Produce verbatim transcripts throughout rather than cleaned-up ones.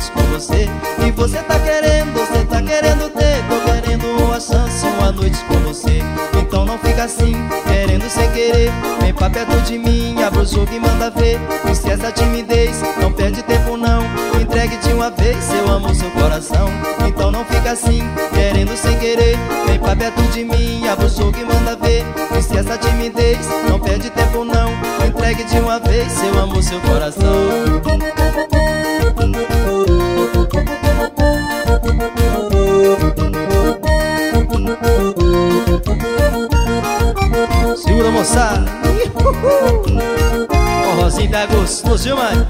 noite com você. E você tá querendo, você tá querendo ter, tô querendo uma chance, uma noite com você. Então não fica assim, querendo sem querer, vem pra perto de mim, abre o jogo e manda ver. Esquece a timidez, não perde tempo não, entregue de uma vez seu amor, seu coração. Então não fica assim, querendo sem querer, vem pra perto de mim, abre o jogo e manda ver. Esquece a timidez, não perde tempo não, entregue de uma vez seu amor, seu coração. Segura, moçada. O Rosinho tá gostoso, viu, mãe?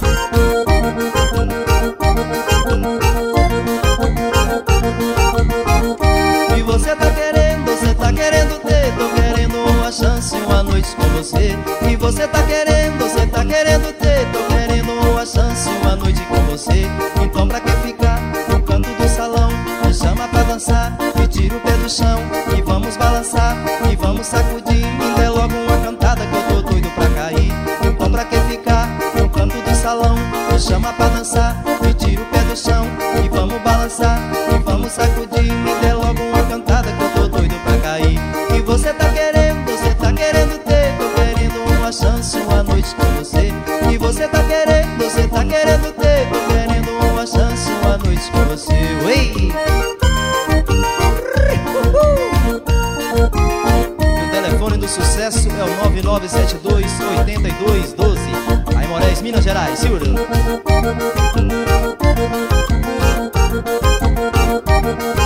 E você tá querendo, você tá querendo ter, tô querendo uma chance, uma noite com você. E você tá querendo, você tá querendo ter, tô querendo uma chance, uma noite com você. Então pra que ficar no canto do salão? Me chama pra dançar, me tira o pé do chão e vamos balançar, e vamos sacudir. Me dê logo uma cantada que eu tô doido pra cair. Então pra que ficar no canto do salão? Me chama pra dançar, me tira o pé do chão e vamos balançar, e vamos sacudir. Me dê logo uma cantada que eu tô doido pra cair. E você tá querendo, você tá querendo ter, tô querendo uma chance, uma noite com você. E você tá querendo, você tá querendo ter, tô querendo uma chance, uma noite com você. Ui! O telefone do sucesso é o nove nove sete dois, oito dois um dois. Aí Moraes, Minas Gerais, segura.